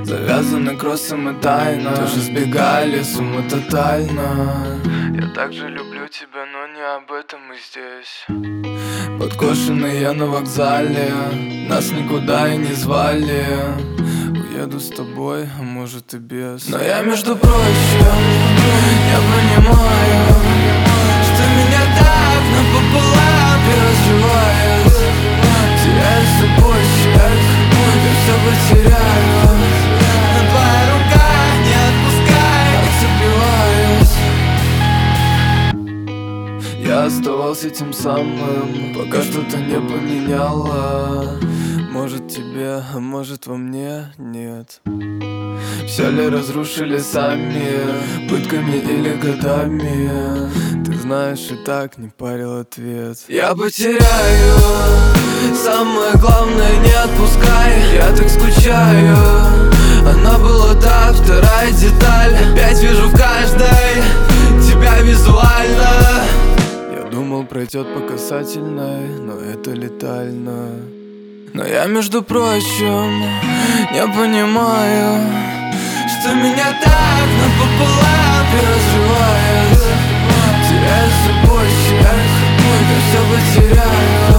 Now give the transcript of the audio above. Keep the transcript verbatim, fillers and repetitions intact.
Завязаны кроссом и тайна, тоже сбегали с ума тотально. Я также люблю тебя, но не об этом мы здесь. Подкошенный я на вокзале, нас никуда и не звали. Уеду с тобой, а может и без. Но я, между прочим, я понимаю, что меня так напополам и разрывает. Теряю с тобой человек, я все потеряю. Но твоя рука не отпускает. Отцепиваюсь. Я оставался тем самым, пока что-то не поменяло. Может тебе, а может во мне нет. Все ли разрушили сами, пытками или годами? Ты знаешь, и так не парил ответ. Я потеряю, самое главное не отпускай. Я так скучаю, она была та вторая деталь. Опять вижу в каждой тебя визуально. Я думал, пройдет по касательной, но это летально. Но я, между прочим, не понимаю, что меня так напополам и разрывает. Теряю с собой человек, я все потеряю.